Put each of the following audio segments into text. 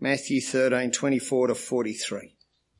Matthew 13:24 to 43.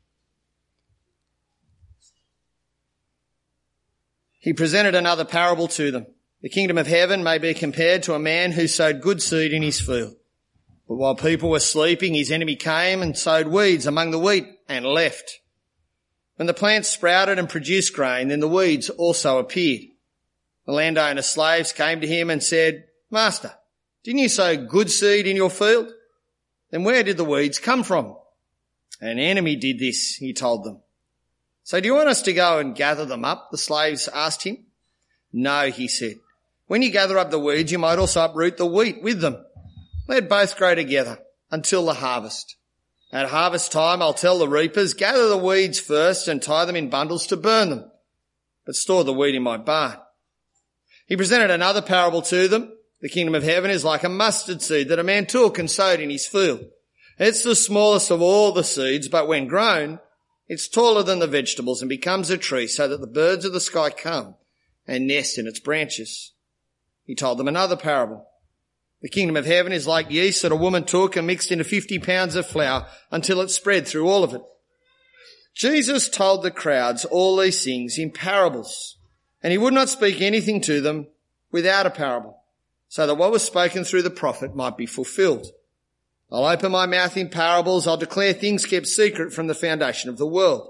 He presented another parable to them. The kingdom of heaven may be compared to a man who sowed good seed in his field. But while people were sleeping, his enemy came and sowed weeds among the wheat and left. When the plants sprouted and produced grain, then the weeds also appeared. The landowner's slaves came to him and said, "Master, didn't you sow good seed in your field? Then where did the weeds come from?" "An enemy did this," he told them. "So do you want us to go and gather them up?" the slaves asked him. "No," he said. "When you gather up the weeds, you might also uproot the wheat with them. Let both grow together until the harvest. At harvest time, I'll tell the reapers, gather the weeds first and tie them in bundles to burn them, but store the wheat in my barn." He presented another parable to them. The kingdom of heaven is like a mustard seed that a man took and sowed in his field. It's the smallest of all the seeds, but when grown, it's taller than the vegetables and becomes a tree so that the birds of the sky come and nest in its branches. He told them another parable. The kingdom of heaven is like yeast that a woman took and mixed into 50 pounds of flour until it spread through all of it. Jesus told the crowds all these things in parables, and he would not speak anything to them without a parable, so that what was spoken through the prophet might be fulfilled. "I'll open my mouth in parables. I'll declare things kept secret from the foundation of the world."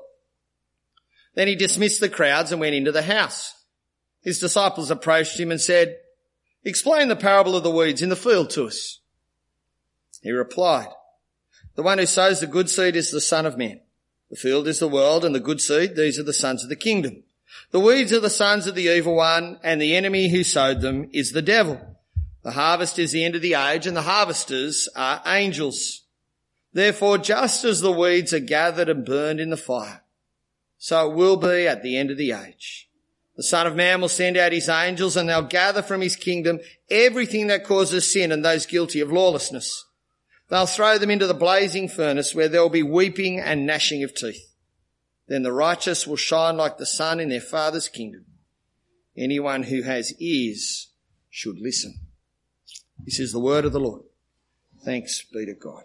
Then he dismissed the crowds and went into the house. His disciples approached him and said, "Explain the parable of the weeds in the field to us." He replied, "The one who sows the good seed is the Son of Man. The field is the world, and the good seed, these are the sons of the kingdom. The weeds are the sons of the evil one, and the enemy who sowed them is the devil. The harvest is the end of the age, and the harvesters are angels. Therefore, just as the weeds are gathered and burned in the fire, so it will be at the end of the age. The Son of Man will send out his angels, and they'll gather from his kingdom everything that causes sin and those guilty of lawlessness. They'll throw them into the blazing furnace where there will be weeping and gnashing of teeth. Then the righteous will shine like the sun in their Father's kingdom. Anyone who has ears should listen." This is the word of the Lord. Thanks be to God.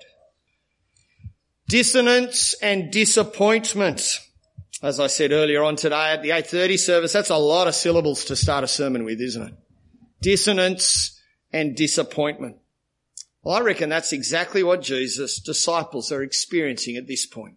Dissonance and disappointment. As I said earlier on today at the 8:30 service, that's a lot of syllables to start a sermon with, isn't it? Dissonance and disappointment. Well, I reckon that's exactly what Jesus' disciples are experiencing at this point.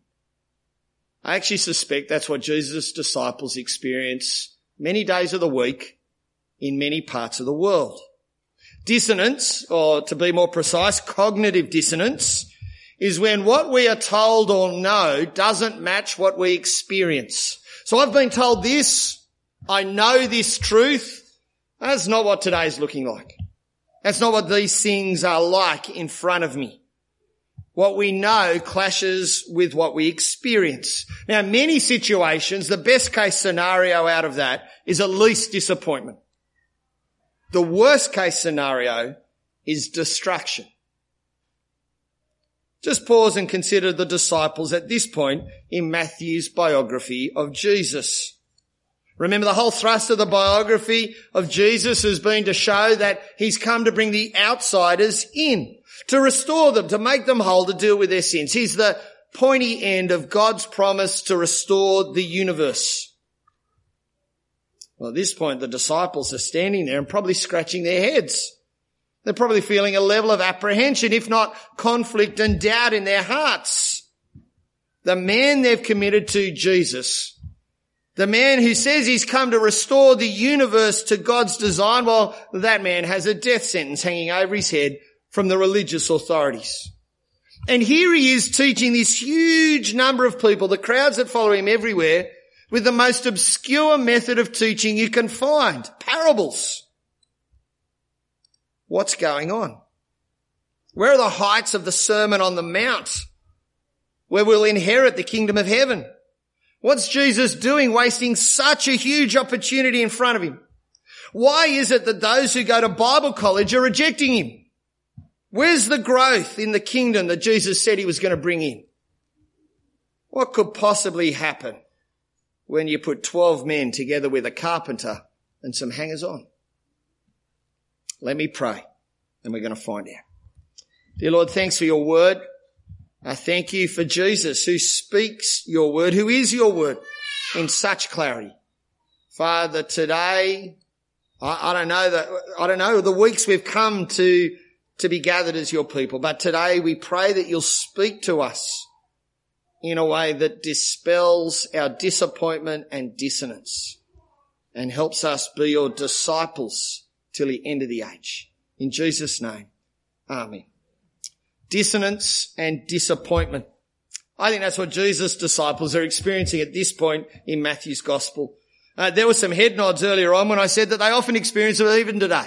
I actually suspect that's what Jesus' disciples experience many days of the week in many parts of the world. Dissonance, or to be more precise, cognitive dissonance, is when what we are told or know doesn't match what we experience. So I've been told this, I know this truth. That's not what today's looking like. That's not what these things are like in front of me. What we know clashes with what we experience. Now, in many situations, the best case scenario out of that is at least disappointment. The worst case scenario is distraction. Just pause and consider the disciples at this point in Matthew's biography of Jesus. Remember, the whole thrust of the biography of Jesus has been to show that he's come to bring the outsiders in, to restore them, to make them whole, to deal with their sins. He's the pointy end of God's promise to restore the universe. Well, at this point, the disciples are standing there and probably scratching their heads. They're probably feeling a level of apprehension, if not conflict and doubt in their hearts. The man they've committed to, Jesus, the man who says he's come to restore the universe to God's design, well, that man has a death sentence hanging over his head from the religious authorities. And here he is teaching this huge number of people, the crowds that follow him everywhere, with the most obscure method of teaching you can find, parables. What's going on? Where are the heights of the Sermon on the Mount, where we'll inherit the kingdom of heaven? What's Jesus doing, wasting such a huge opportunity in front of him? Why is it that those who go to Bible college are rejecting him? Where's the growth in the kingdom that Jesus said he was going to bring in? What could possibly happen when you put 12 men together with a carpenter and some hangers-on? Let me pray, and we're going to find out. Dear Lord, thanks for your word. I thank you for Jesus, who speaks your word, who is your word, in such clarity. Father, today, I don't know the weeks we've come to be gathered as your people, but today we pray that you'll speak to us in a way that dispels our disappointment and dissonance and helps us be your disciples till the end of the age. In Jesus' name, amen. Dissonance and disappointment. I think that's what Jesus' disciples are experiencing at this point in Matthew's gospel. There were some head nods earlier on when I said that they often experience it even today.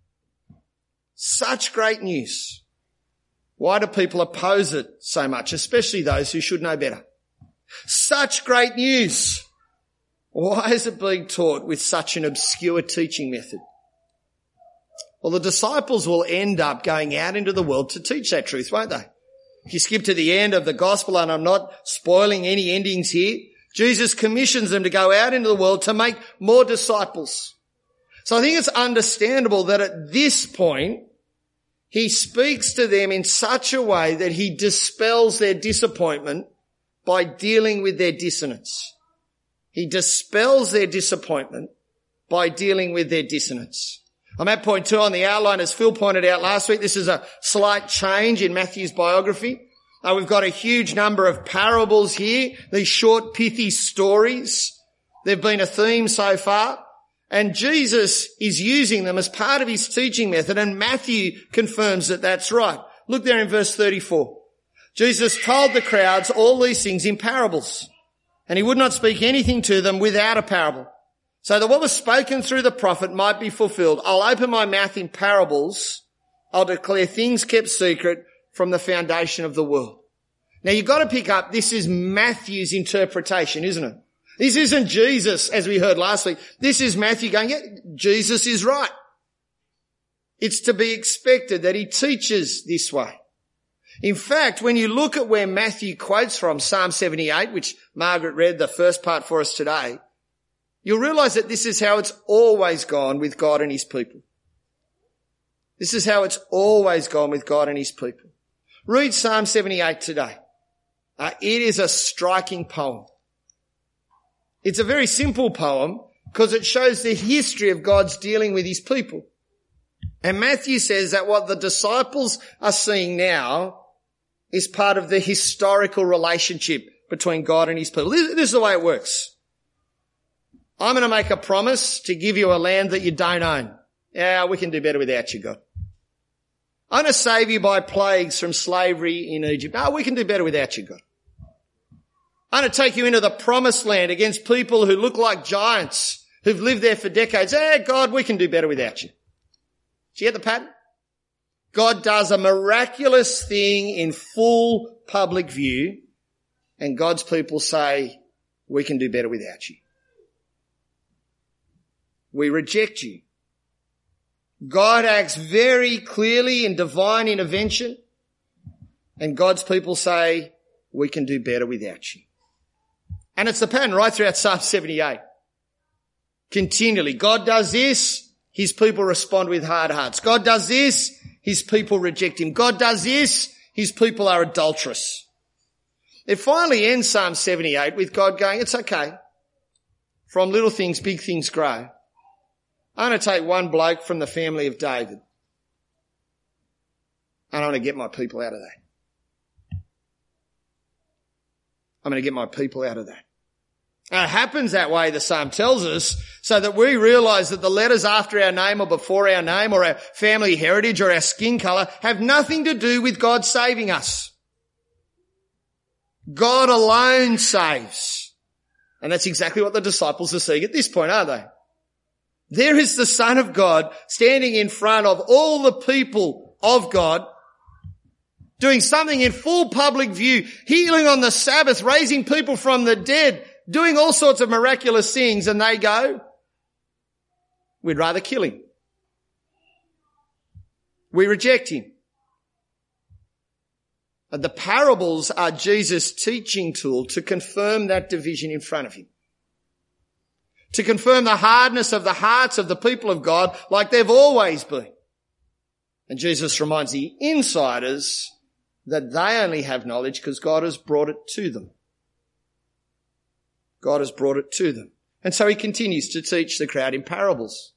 Such great news. Why do people oppose it so much, especially those who should know better? Such great news. Why is it being taught with such an obscure teaching method? Well, the disciples will end up going out into the world to teach that truth, won't they? If you skip to the end of the gospel, and I'm not spoiling any endings here, Jesus commissions them to go out into the world to make more disciples. So I think it's understandable that at this point, he speaks to them in such a way that he dispels their disappointment by dealing with their dissonance. He dispels their disappointment by dealing with their dissonance. I'm at point 2 on the outline. As Phil pointed out last week, this is a slight change in Matthew's biography. We've got a huge number of parables here, these short, pithy stories. They've been a theme so far. And Jesus is using them as part of his teaching method, and Matthew confirms that that's right. Look there in verse 34. Jesus told the crowds all these things in parables, and he would not speak anything to them without a parable, so that what was spoken through the prophet might be fulfilled. I'll open my mouth in parables. I'll declare things kept secret from the foundation of the world. Now you've got to pick up, this is Matthew's interpretation, isn't it? This isn't Jesus, as we heard last week. This is Matthew going, yeah, Jesus is right. It's to be expected that he teaches this way. In fact, when you look at where Matthew quotes from, Psalm 78, which Margaret read the first part for us today, you'll realize that this is how it's always gone with God and his people. This is how it's always gone with God and his people. Read Psalm 78 today. It is a striking poem. It's a very simple poem because it shows the history of God's dealing with his people. And Matthew says that what the disciples are seeing now is part of the historical relationship between God and his people. This is the way it works. I'm going to make a promise to give you a land that you don't own. Yeah, we can do better without you, God. I'm going to save you by plagues from slavery in Egypt. No, we can do better without you, God. I'm going to take you into the promised land against people who look like giants, who've lived there for decades. God, we can do better without you. Do you get the pattern? God does a miraculous thing in full public view, and God's people say, we can do better without you. We reject you. God acts very clearly in divine intervention, and God's people say, we can do better without you. And it's the pattern right throughout Psalm 78. Continually. God does this, his people respond with hard hearts. God does this, his people reject him. God does this, his people are adulterous. It finally ends Psalm 78 with God going, it's okay. From little things, big things grow. I'm going to take one bloke from the family of David, and I'm going to get my people out of that. I'm going to get my people out of that. And it happens that way, the psalm tells us, so that we realise that the letters after our name or before our name or our family heritage or our skin colour have nothing to do with God saving us. God alone saves. And that's exactly what the disciples are seeing at this point, aren't they? There is the Son of God standing in front of all the people of God, doing something in full public view, healing on the Sabbath, raising people from the dead, doing all sorts of miraculous things, and they go, we'd rather kill him. We reject him. The parables are Jesus' teaching tool to confirm that division in front of him. To confirm the hardness of the hearts of the people of God like they've always been. And Jesus reminds the insiders that they only have knowledge because God has brought it to them. God has brought it to them. And so he continues to teach the crowd in parables.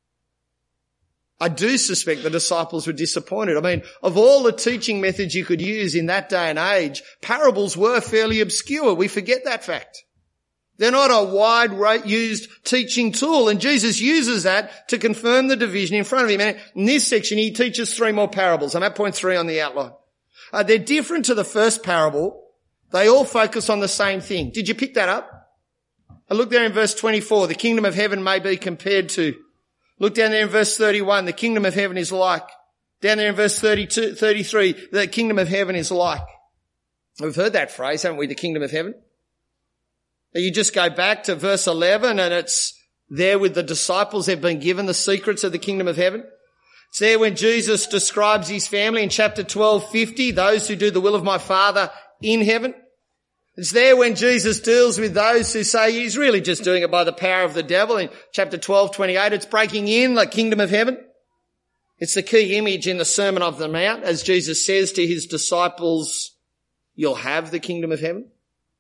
I do suspect the disciples were disappointed. I mean, of all the teaching methods you could use in that day and age, parables were fairly obscure. We forget that fact. They're not a wide used teaching tool, and Jesus uses that to confirm the division in front of him. And in this section, he teaches 3 more parables. I'm at point 3 on the outline. They're different to the first parable. They all focus on the same thing. Did you pick that up? Look there in verse 24. The kingdom of heaven may be compared to. Look down there in verse 31. The kingdom of heaven is like. Down there in verse 33. The kingdom of heaven is like. We've heard that phrase, haven't we? The kingdom of heaven. You just go back to verse 11 and it's there with the disciples. They've been given the secrets of the kingdom of heaven. It's there when Jesus describes his family in chapter 12:50, those who do the will of my Father in heaven. It's there when Jesus deals with those who say he's really just doing it by the power of the devil. In chapter 12:28, it's breaking in the kingdom of heaven. It's the key image in the Sermon on the Mount as Jesus says to his disciples, you'll have the kingdom of heaven.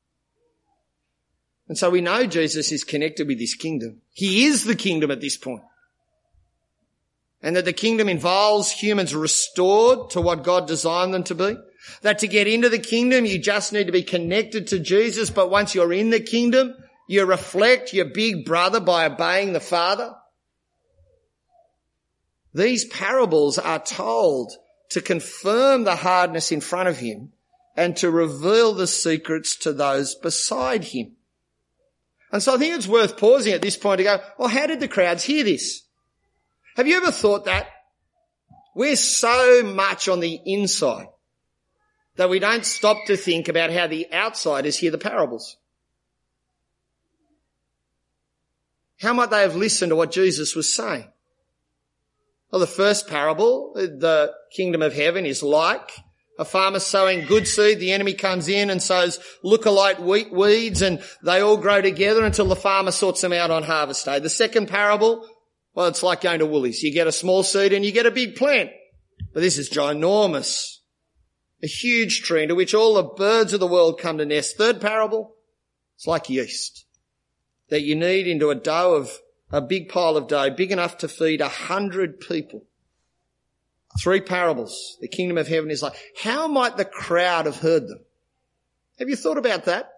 And so we know Jesus is connected with this kingdom. He is the kingdom at this point. And that the kingdom involves humans restored to what God designed them to be. That to get into the kingdom, you just need to be connected to Jesus. But once you're in the kingdom, you reflect your big brother by obeying the Father. These parables are told to confirm the hardness in front of him and to reveal the secrets to those beside him. And so I think it's worth pausing at this point to go, well, how did the crowds hear this? Have you ever thought that? We're so much on the inside that we don't stop to think about how the outsiders hear the parables. How might they have listened to what Jesus was saying? Well, the first parable, the kingdom of heaven is like a farmer sowing good seed. The enemy comes in and sows lookalike wheat weeds and they all grow together until the farmer sorts them out on harvest day. The second parable, well, it's like going to Woolies. You get a small seed and you get a big plant. But this is ginormous. A huge tree into which all the birds of the world come to nest. Third parable, it's like yeast that you need into a big pile of dough, big enough to feed 100 people. 3 parables. The kingdom of heaven is like. How might the crowd have heard them? Have you thought about that?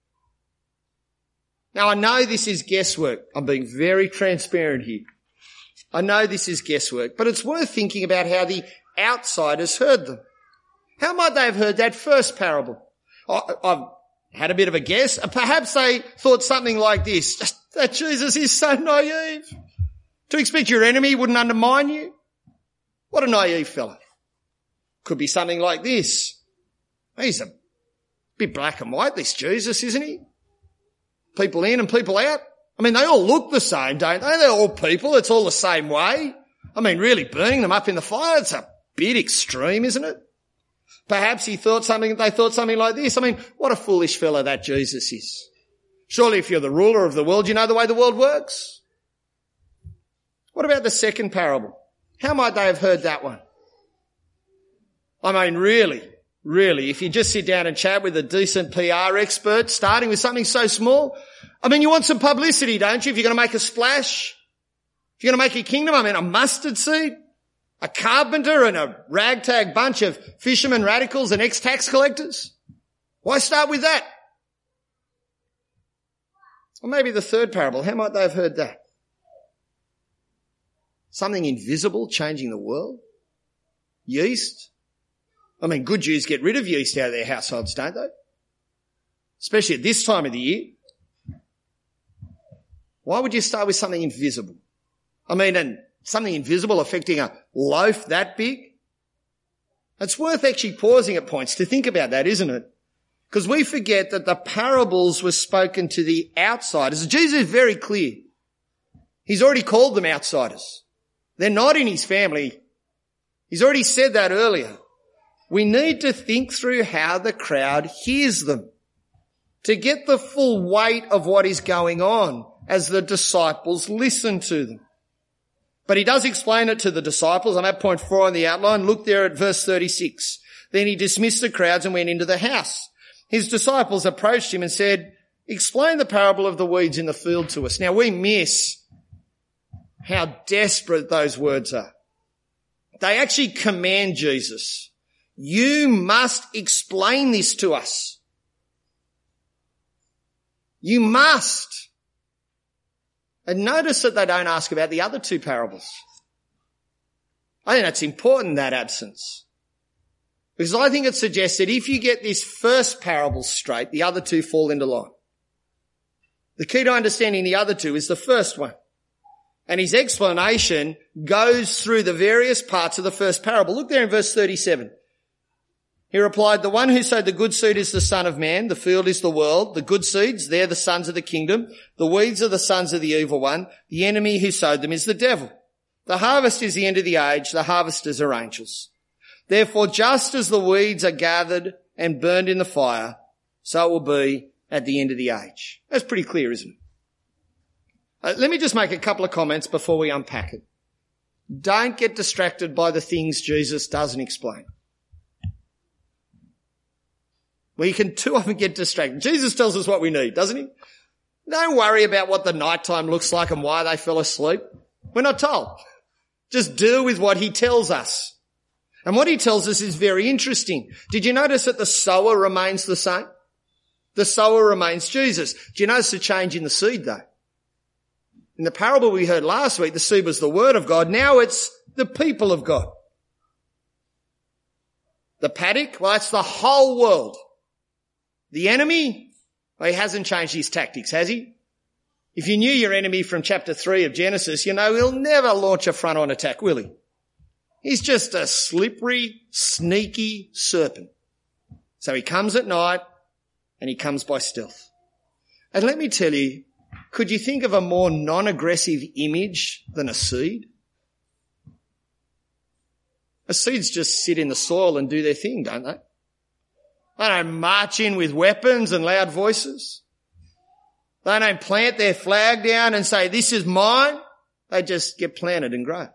Now, I know this is guesswork. I'm being very transparent here. I know this is guesswork, but it's worth thinking about how the outsiders heard them. How might they have heard that first parable? I've had a bit of a guess. Perhaps they thought something like this, that Jesus is so naive. To expect your enemy wouldn't undermine you? What a naive fellow. Could be something like this. He's a bit black and white, this Jesus, isn't he? People in and people out. I mean, they all look the same, don't they? They're all people. It's all the same way. I mean, really burning them up in the fire, it's a bit extreme, isn't it? Perhaps they thought something like this. I mean, what a foolish fellow that Jesus is. Surely if you're the ruler of the world, you know the way the world works. What about the second parable? How might they have heard that one? I mean, really, if you just sit down and chat with a decent PR expert, starting with something so small, I mean, you want some publicity, don't you? If you're going to make a splash, if you're going to make a kingdom, I mean, a mustard seed, a carpenter and a ragtag bunch of fishermen, radicals and ex-tax collectors. Why start with that? Or maybe the third parable, how might they have heard that? Something invisible changing the world? Yeast? I mean, good Jews get rid of yeast out of their households, don't they? Especially at this time of the year. Why would you start with something invisible? I mean, and something invisible affecting a loaf that big? It's worth actually pausing at points to think about that, isn't it? Because we forget that the parables were spoken to the outsiders. Jesus is very clear. He's already called them outsiders. They're not in his family. He's already said that earlier. We need to think through how the crowd hears them to get the full weight of what is going on as the disciples listen to them. But he does explain it to the disciples. I'm at point 4 on the outline. Look there at verse 36. Then he dismissed the crowds and went into the house. His disciples approached him and said, "Explain the parable of the weeds in the field to us." Now we miss how desperate those words are. They actually command Jesus, "You must explain this to us. You must." And notice that they don't ask about the other two parables. I think that's important, that absence. Because I think it suggests that if you get this first parable straight, the other two fall into line. The key to understanding the other two is the first one. And his explanation goes through the various parts of the first parable. Look there in verse 37. He replied, "The one who sowed the good seed is the Son of Man. The field is the world. The good seeds, they're the sons of the kingdom. The weeds are the sons of the evil one. The enemy who sowed them is the devil. The harvest is the end of the age. The harvesters are angels. Therefore, just as the weeds are gathered and burned in the fire, so it will be at the end of the age." That's pretty clear, isn't it? Let me just make a couple of comments before we unpack it. Don't get distracted by the things Jesus doesn't explain. We can too often get distracted. Jesus tells us what we need, doesn't he? Don't worry about what the nighttime looks like and why they fell asleep. We're not told. Just deal with what he tells us. And what he tells us is very interesting. Did you notice that the sower remains the same? The sower remains Jesus. Do you notice the change in the seed though? In the parable we heard last week, the seed was the word of God. Now it's the people of God. The paddock, well, that's the whole world. The enemy, well, he hasn't changed his tactics, has he? If you knew your enemy from chapter 3 of Genesis, you know he'll never launch a front-on attack, will he? He's just a slippery, sneaky serpent. So he comes at night and he comes by stealth. And let me tell you, could you think of a more non-aggressive image than a seed? The seeds just sit in the soil and do their thing, don't they? They don't march in with weapons and loud voices. They don't plant their flag down and say, "This is mine." They just get planted and grow.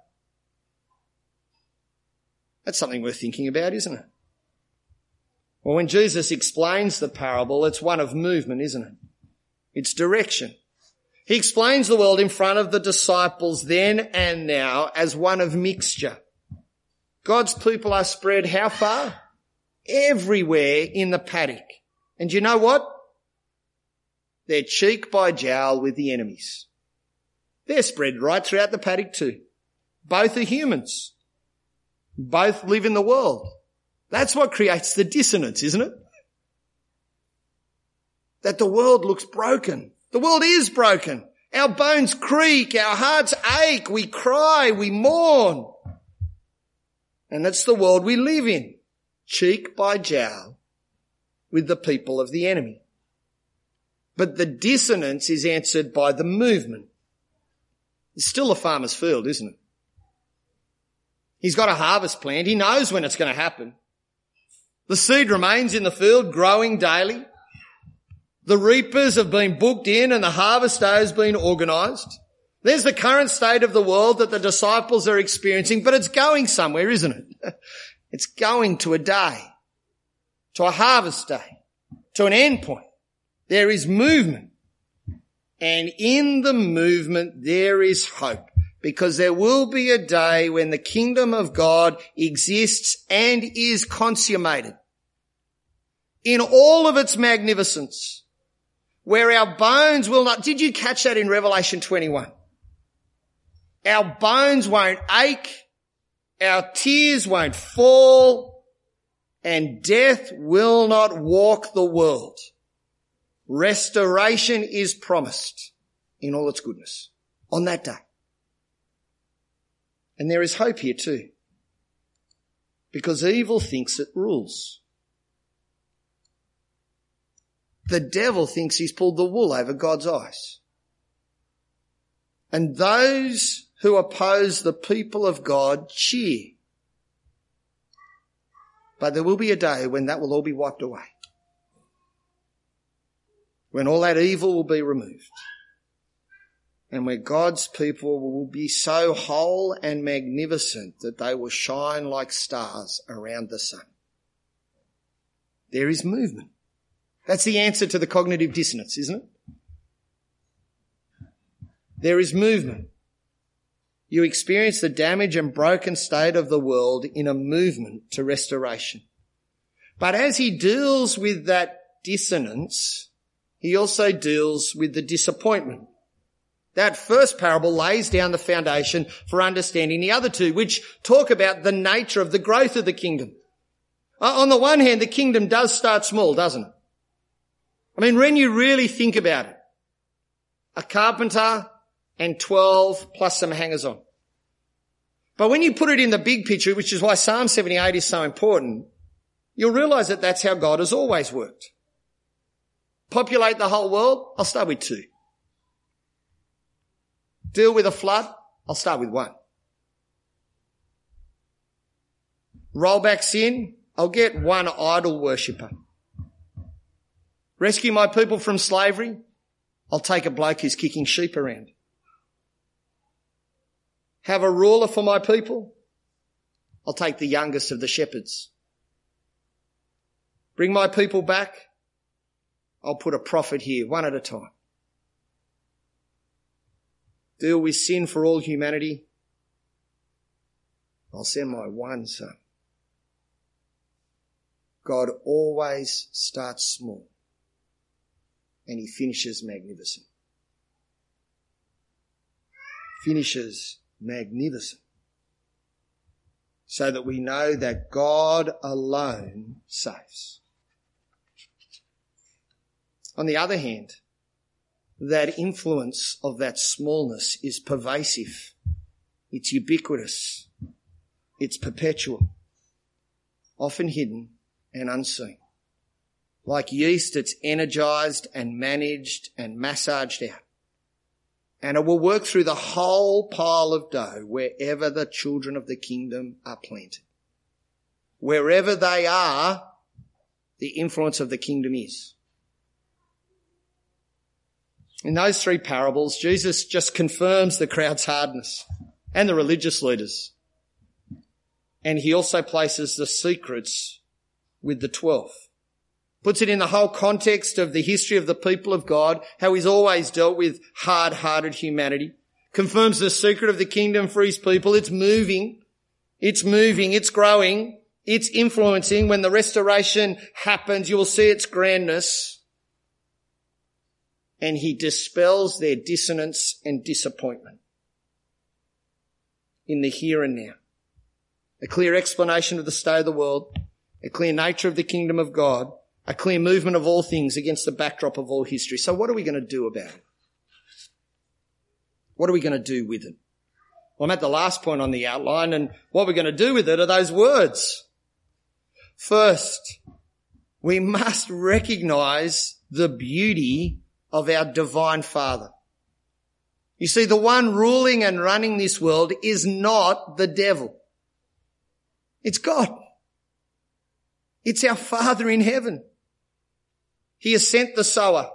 That's something worth thinking about, isn't it? Well, when Jesus explains the parable, it's one of movement, isn't it? It's direction. He explains the world in front of the disciples then and now as one of mixture. God's people are spread how far? Everywhere in the paddock. And you know what? They're cheek by jowl with the enemies. They're spread right throughout the paddock too. Both are humans. Both live in the world. That's what creates the dissonance, isn't it? That the world looks broken. The world is broken. Our bones creak, our hearts ache, we cry, we mourn. And that's the world we live in, cheek by jowl with the people of the enemy. But the dissonance is answered by the movement. It's still a farmer's field, isn't it? He's got a harvest planned. He knows when it's going to happen. The seed remains in the field, growing daily. The reapers have been booked in and the harvest day has been organised. There's the current state of the world that the disciples are experiencing, but it's going somewhere, isn't it? It's going to a day, to a harvest day, to an end point. There is movement. And in the movement there is hope, because there will be a day when the kingdom of God exists and is consummated in all of its magnificence, where our bones will not... Did you catch that in Revelation 21? Our bones won't ache, our tears won't fall, and death will not walk the world. Restoration is promised in all its goodness on that day. And there is hope here too, because evil thinks it rules. The devil thinks he's pulled the wool over God's eyes. And those who oppose the people of God cheer. But there will be a day when that will all be wiped away, when all that evil will be removed, and where God's people will be so whole and magnificent that they will shine like stars around the sun. there is movement. That's the answer to the cognitive dissonance, isn't it? There is movement. You experience the damage and broken state of the world in a movement to restoration. But as he deals with that dissonance, he also deals with the disappointment. That first parable lays down the foundation for understanding the other two, which talk about the nature of the growth of the kingdom. On the one hand, the kingdom does start small, doesn't it? I mean, when you really think about it, a carpenter and 12 plus some hangers-on. But when you put it in the big picture, which is why Psalm 78 is so important, you'll realise that that's how God has always worked. Populate the whole world, I'll start with 2. Deal with a flood, I'll start with 1. Roll back sin, I'll get 1 idol worshipper. Rescue my people from slavery, I'll take a bloke who's kicking sheep around. Have a ruler for my people, I'll take the youngest of the shepherds. Bring my people back, I'll put a prophet here, 1 at a time. Deal with sin for all humanity, I'll send my 1 son. God always starts small and he finishes magnificent. Finishes magnificent. So that we know that God alone saves. On the other hand, that influence of that smallness is pervasive. It's ubiquitous. It's perpetual. Often hidden and unseen. Like yeast, it's energized and managed and massaged out. And it will work through the whole pile of dough wherever the children of the kingdom are planted. Wherever they are, the influence of the kingdom is. In those 3 parables, Jesus just confirms the crowd's hardness and the religious leaders. And he also places the secrets with the 12. Puts it in the whole context of the history of the people of God, how he's always dealt with hard-hearted humanity. Confirms the secret of the kingdom for his people. It's moving, it's growing, it's influencing. When the restoration happens, you will see its grandness. And he dispels their dissonance and disappointment in the here and now. A clear explanation of the state of the world, a clear nature of the kingdom of God, a clear movement of all things against the backdrop of all history. So what are we going to do about it? What are we going to do with it? Well, I'm at the last point on the outline, and what we're going to do with it are those words. First, we must recognise the beauty of our divine Father. You see, the one ruling and running this world is not the devil. It's God. It's our Father in heaven. He has sent the sower.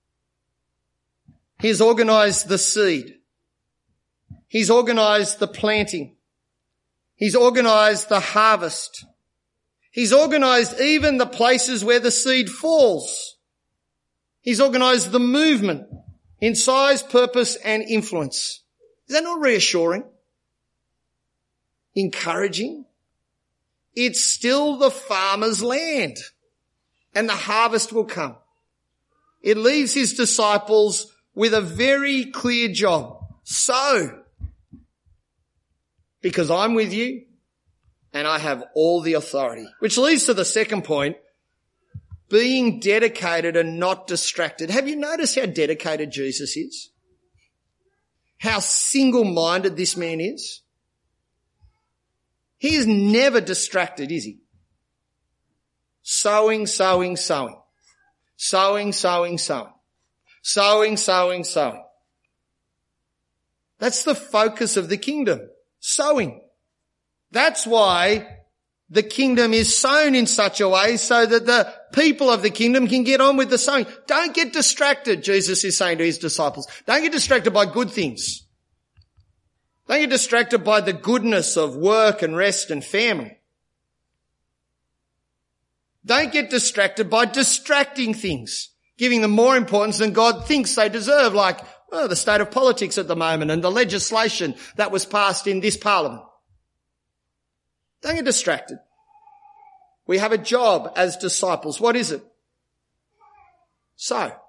He has organised the seed. He's organised the planting. He's organised the harvest. He's organised even the places where the seed falls. He's organised the movement in size, purpose and influence. Is that not reassuring? Encouraging? It's still the farmer's land and the harvest will come. It leaves his disciples with a very clear job. Sow, because I'm with you and I have all the authority. Which leads to the second point, being dedicated and not distracted. Have you noticed how dedicated Jesus is? How single-minded this man is? He is never distracted, is he? Sowing, sowing, sowing. Sowing, sowing, sowing. Sowing, sowing, sowing. That's the focus of the kingdom. Sowing. That's why the kingdom is sown in such a way so that the people of the kingdom can get on with the sowing. Don't get distracted, Jesus is saying to his disciples. Don't get distracted by good things. Don't get distracted by the goodness of work and rest and family. Don't get distracted by distracting things, giving them more importance than God thinks they deserve, like the state of politics at the moment and the legislation that was passed in this parliament. Don't get distracted. We have a job as disciples. What is it? So.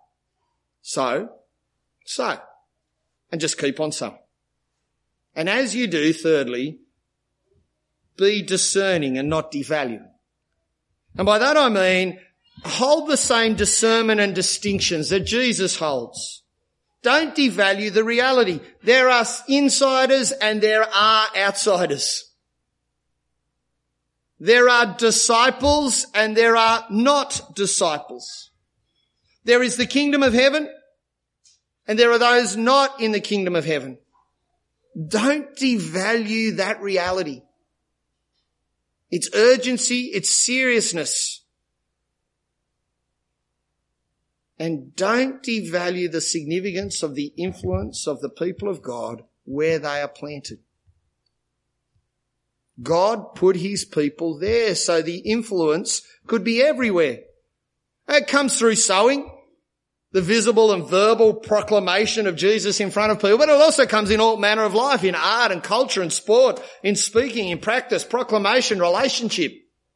And just keep on sowing. And as you do, thirdly, be discerning and not devaluing. And by that I mean, hold the same discernment and distinctions that Jesus holds. Don't devalue the reality. There are insiders and there are outsiders. There are disciples and there are not disciples. There is the kingdom of heaven and there are those not in the kingdom of heaven. Don't devalue that reality. Its urgency, its seriousness. And don't devalue the significance of the influence of the people of God where they are planted. God put his people there so the influence could be everywhere. It comes through sowing, the visible and verbal proclamation of Jesus in front of people, but it also comes in all manner of life, in art and culture and sport, in speaking, in practice, proclamation, relationship.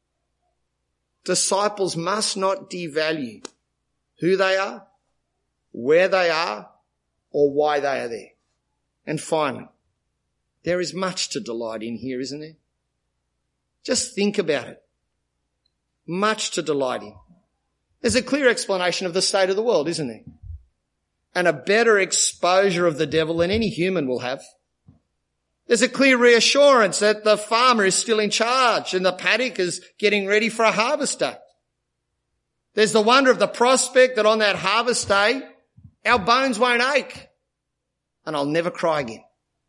Disciples must not devalue who they are, where they are, or why they are there. And finally, there is much to delight in here, isn't there? Just think about it. Much to delight in. There's a clear explanation of the state of the world, isn't there? And a better exposure of the devil than any human will have. There's a clear reassurance that the farmer is still in charge and the paddock is getting ready for a harvest day. There's the wonder of the prospect that on that harvest day, our bones won't ache and I'll never cry again.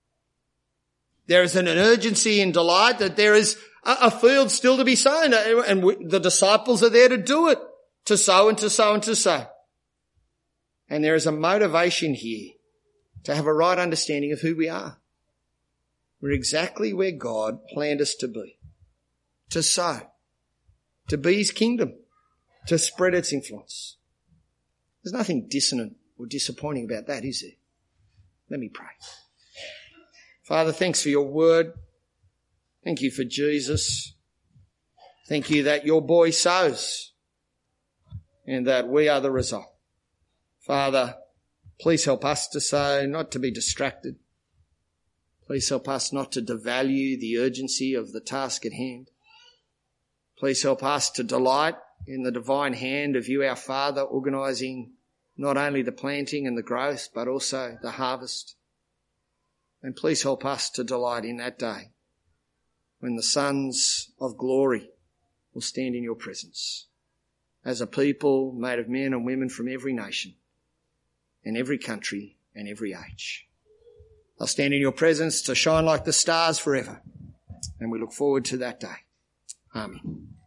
There is an urgency and delight that there is a field still to be sown, and the disciples are there to do it, to sow and to sow and to sow. And there is a motivation here to have a right understanding of who we are. We're exactly where God planned us to be, to sow, to be his kingdom, to spread its influence. There's nothing dissonant or disappointing about that, is there? Let me pray. Father, thanks for your word. Thank you for Jesus. Thank you that your boy sows and that we are the result. Father, please help us to sow, not to be distracted. Please help us not to devalue the urgency of the task at hand. Please help us to delight in the divine hand of you, our Father, organising not only the planting and the growth, but also the harvest. And please help us to delight in that day when the sons of glory will stand in your presence as a people made of men and women from every nation and every country and every age. They'll stand in your presence to shine like the stars forever. And we look forward to that day. Amen.